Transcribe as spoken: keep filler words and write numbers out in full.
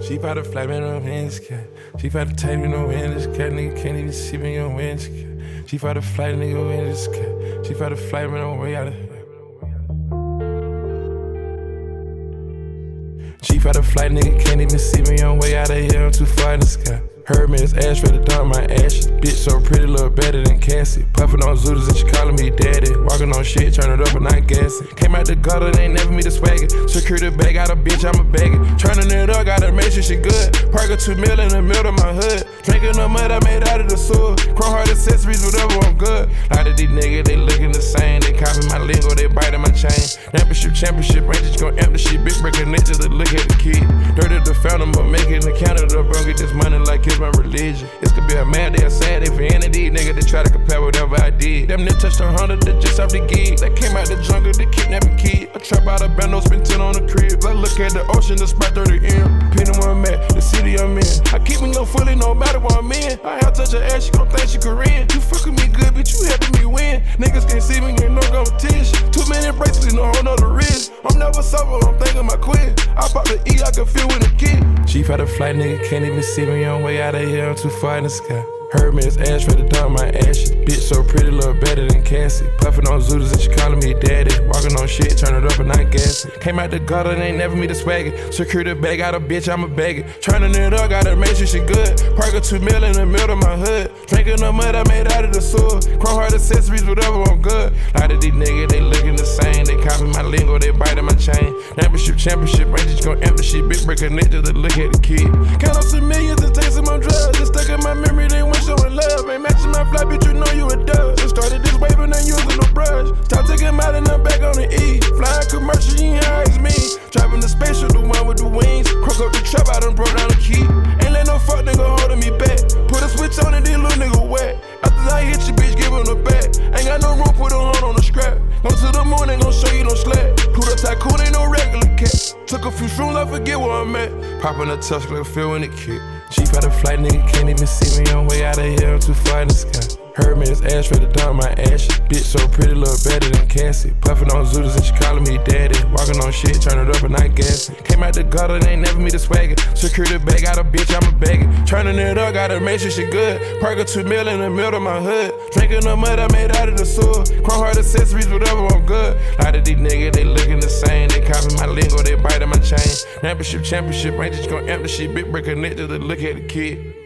She bout to fly me no winds, cat. She bout to take me no winds, cat. Nigga can't even see me on winds, cat. She bout to fly nigga winds, cat. She bout to fly me no way out of here. She bout to fly, nigga can't even see me on way out of here. I'm too far in the sky. Heard me, it's ash for the dog, my ashes. Bitch so pretty, look better than Cassie. Puffin' on Zooters and she calling me daddy. Walking on shit, turn it up and not gassing. Came out the gutter, they ain't never me the swagger. Secure the bag, got a bitch, I'm a bagger. Turning it up, gotta make sure she good. Park a two mil in the middle of my hood. Drinking the mud I made out of the sewer. Chrome heart accessories, whatever, I'm good. A lot of these niggas, they looking the same. They copy my lingo, they biting my chain. Championship, championship, Rangers gon' empty shit. Big breaker niggas to look at the kid. Dirty the fountain, but making the counter up. Bro, get this money like it's my religion. This could be a mad day or sad day for any of these niggas that try to compare whatever I did. Them niggas touched a hundred, they just off the gig. They came out the jungle, they kidnapping kid. I trap out a bando, spend ten on the crib. I look at the ocean, the spot thirty M. Depending where I'm at, the city I'm in. I keep me no fully, no matter where I'm in. I have touch her ass, she gon' think she Korean. You fucking me good, bitch, you helping me win. Niggas can't see me, ain't no competition. Too many bracelets, no hold on the wrist. I'm never sober, I'm thinking my quit. I pop the E, I can feel when the kid. Chief out of flight, nigga can't even see me on way out of here. I'm too far in the sky. Heard me, it's ash for the dog, my ashes. Bitch so pretty, look better than Cassie. Puffin' on Zooters and she calling me daddy. Walking on shit, turn it up and not gassing. Came out the gutter, they ain't never me the swagger. Secure the bag, got a bitch, I'm a bagger. Turning it up, gotta make sure she good. Park a two mil in the middle of my hood. Drinking the mud I made out of the sewer. Chrome heart accessories, whatever, I'm good. A lot of these niggas, they looking the same. They copy my lingo, they biting my chain. Championship, championship, Rangers gon' empty shit. Big breaker niggas to look at the kid. Count up some millions and take some on drugs. Just stuck in my memory, they went showing love. Ain't matching my fly, bitch, you know you a dub. Just started this wave and ain't using no brush. Top taking him out and I'm back on the E. Flying commercial, you ain't high as me. Driving the spaceship, the one with the wings. Crook up the trap, I done broke down the key. Ain't let no fuck nigga holding me back. Put a switch on and then little nigga wet. After I hit you, bitch, give him the back. Ain't got no room, put a hand on the scrap. Go to the moon, ain't gon' show you no slack. Put a tycoon, ain't no regular cat. Took a few shrooms, I forget where I'm at. Popping a touch, like a feel when it kick. Chief out of flight, nigga can't even see me on way out of here. I'm too far in the sky. Heard me, it's ash for the dog, my ashes. Bitch so pretty, look better than Cassie. Puffin' on Zooters and she calling me daddy. Walking on shit, turn it up and not gassing. Came out the gutter, they ain't never me the swagger. Secure the bag, got a bitch, I'm a bagger. Turning it up, gotta make sure she good. Park a two mil in the middle of my hood. Drinking the mud I made out of the sewer. Chrome heart accessories, whatever, I'm good. A lot of these niggas, they looking the same. They copy my lingo, they biting my chain. Championship, championship, Rangers gon' empty shit. Big breaker niggas to look at the kid.